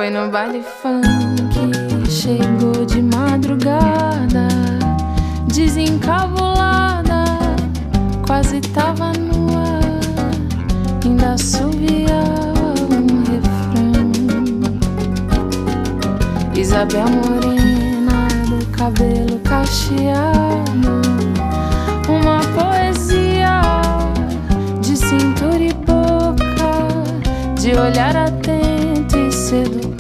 Foi no baile funk, chegou de madrugada, desencabulada, quase tava nua, ainda assobiava um refrão. Isabel morena, do cabelo cacheado, uma poesia de cintura e boca, de olhar atento e sedutor.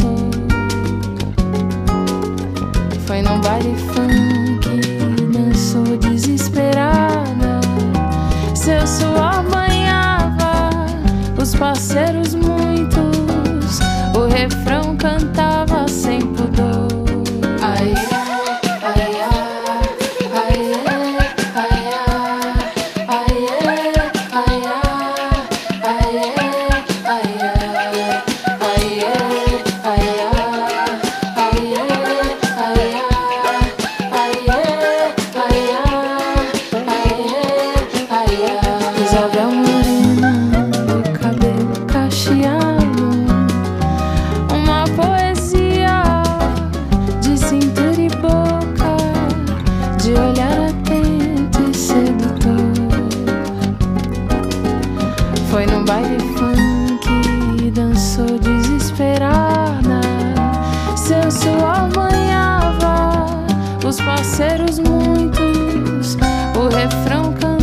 Foi num baile funk, dançou desesperada, seu suor banhava os parceiros muitos, o refrão cantava sem pudor. Ai, ai, ai, Isabel morena, do cabelo cacheado, uma poesia de cintura e boca, de olhar atento e sedutor. Foi no baile funk, dançou desesperada, seu suor banhava os parceiros muitos, o refrão cantava